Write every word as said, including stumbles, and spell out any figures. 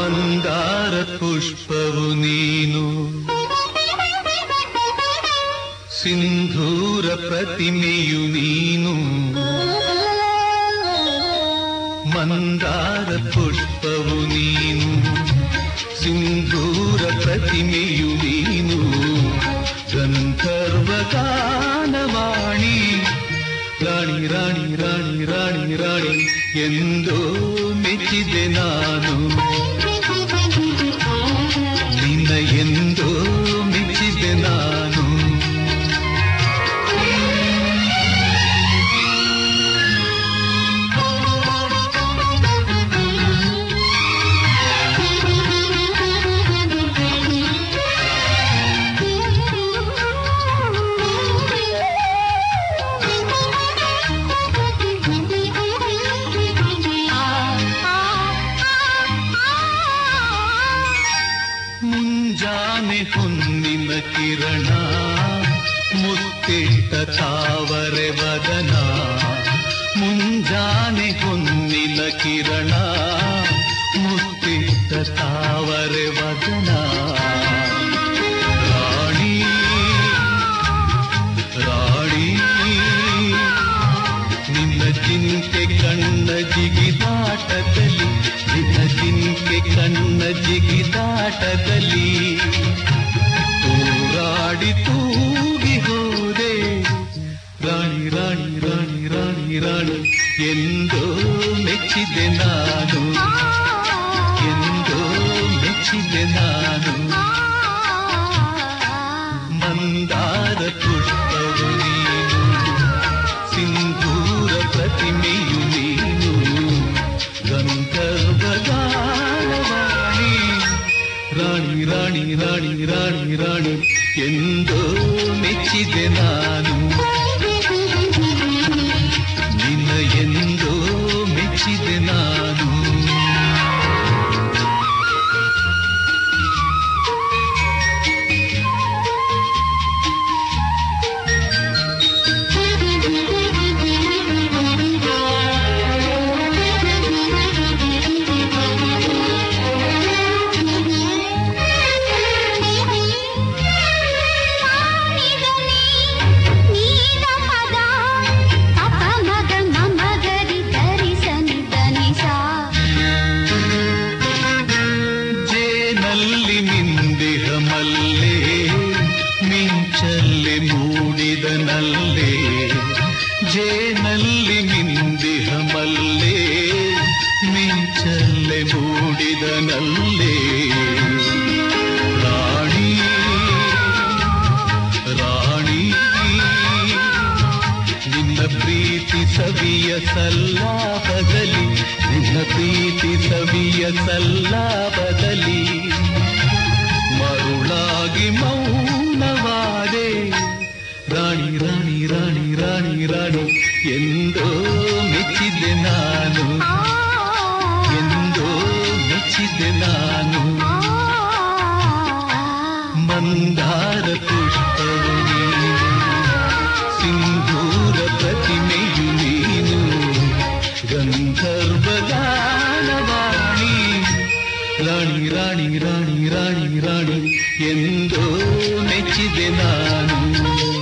ಮಂದಾರ ಪುಷ್ಪವು ನೀನು, ಸಿಂಧೂರ ಪ್ರತಿಮೆಯು ನೀನು. ಮಂದಾರ ಪುಷ್ಪವು ನೀನು, ಸಿಂಧೂರ ಪ್ರತಿಮೆಯು ನೀನು. ಗಂಧರ್ವ ಗಾನವಾಣಿ, ರಾಣಿ ರಾಣಿ ರಾಣಿ ರಾಣಿ ರಾಣಿ ಎಂದೋ ಮೆಚ್ಚಿದೆ ನಾನು. ನಿನ್ನ ಎಂದೋ ಮೆಚ್ಚಿದೆ ನಾನು. ಮುಂಜಾನೆ ಹೊನ್ನಿನ ಕಿರಣ, ಮುತ್ತಿಟ್ಟ ತಾವರೆ ವದನ. ಮುಂಜಾನೆ ಹೊನ್ನಿನ ಕಿರಣ, ಮುತ್ತಿಟ್ಟ ತಾವರೆ ವದನ. ರಾಣಿ ರಾಣಿ ನಿನ್ನ ಜಿಂಕೆ ಕಣ್ಣ ಜಿಗಿದಾಟದಲ್ಲಿ, ನಿನ್ನ ಜಿಂಕೆ ಕಣ್ಣ ಜಿಗಿದಾಟದಲ್ಲಿ ತೂರಾಡಿ ತೂಗಿ ಹೋದೆ. ರಾಣಿ ರಾಣಿ ರಾಣಿ ರಾಣಿ ರಾಣಿ ಎಂದೋ ಮೆಚ್ಚಿದೆ ನಾನು. ಎಂದೋ ಮೆಚ್ಚಿದೆ ನಾನು. ಮಂದಾರ ಪುಷ್ಪವು ನೀನು, ಸಿಂಧೂರ ಪ್ರತಿಮೆಯು ನೀನು. ಗಂಧರ್ವ ಗಾನವಾಣಿ, ರಾಣಿ ರಾಣಿ ರಾಣಿ ರಾಣಿ ರಾಣಿ ಎಂದೋ ಮೆಚ್ಚಿದೆ ನಾನು. ನಿನ್ನ ಎಂದೋ ಮೆಚ್ಚಿದೆ ನಾನು. ಮಿಂಚಲ್ಲಿ ಮೂಡಿದ ನಲ್ಲೆ, ಜೇನಲ್ಲಿ ಮಿಂದಿಹ ಮಲ್ಲೆ. ಮಿಂಚಲ್ಲಿ ಮೂಡಿದ ನಲ್ಲೆ. ರಾಣಿ ರಾಣಿ ನಿನ್ನ ಪ್ರೀತಿ ಸವಿಯ ಸಲ್ಲಾಪದಲ್ಲಿ, ನಿನ್ನ ಪ್ರೀತಿ ಸವಿಯ ಸಲ್ಲಾಪದಲ್ಲಿ ಮರುಳಾಗಿ ಮೌನವಾದೆ. ರಾಣಿ ರಾಣಿ ರಾಣಿ ರಾಣಿ ರಾಣಿ ಎಂದೋ ಮೆಚ್ಚಿದೆ ನಾನು. ಎಂದೋ ಮೆಚ್ಚಿದೆ ನಾನು. ಮಂದಾರ ಪುಷ್ಪವು ನೀನು, ಸಿಂಧೂರ ಪ್ರತಿಮೆಯು ನೀನು. ಗಂಧರ್ವ ಗಾನವಾಣಿ, ರಾಣಿ ರಾಣಿ ರಾಣಿ ರಾಣಿ ರಾಣಿ ಎಂದೋ ಮೆಚ್ಚಿದೆ ನಾನು.